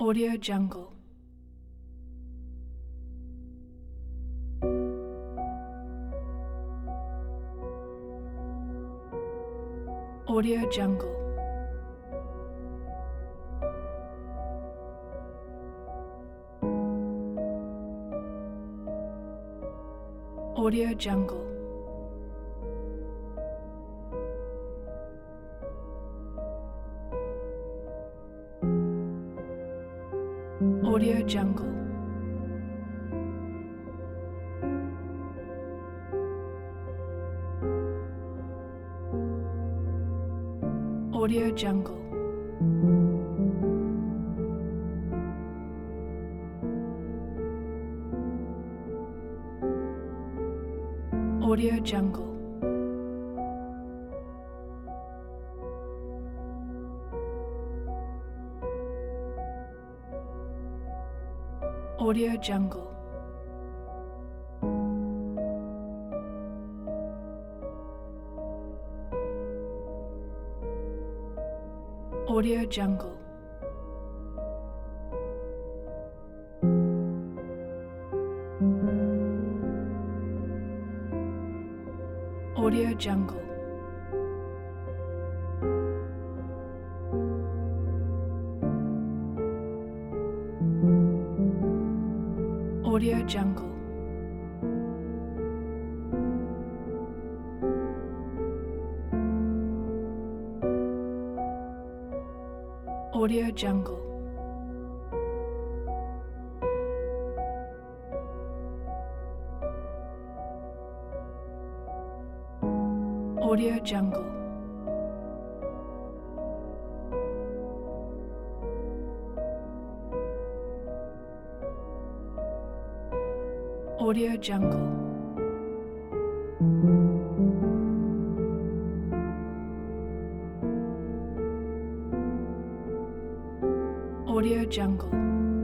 Audio Jungle. Audio Jungle. Audio Jungle. Audio Jungle. Audio Jungle. Audio Jungle. Audio Jungle. Audio Jungle. Audio Jungle. Audio Jungle. Audio Jungle. Audio Jungle. Audio Jungle. Audio Jungle.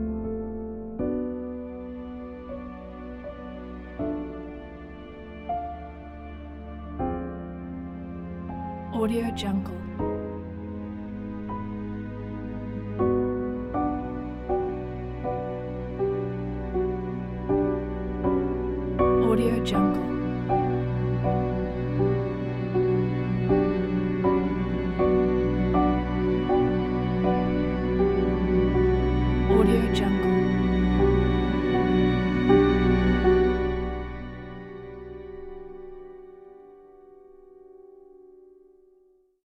Audio Jungle. Audio Jungle.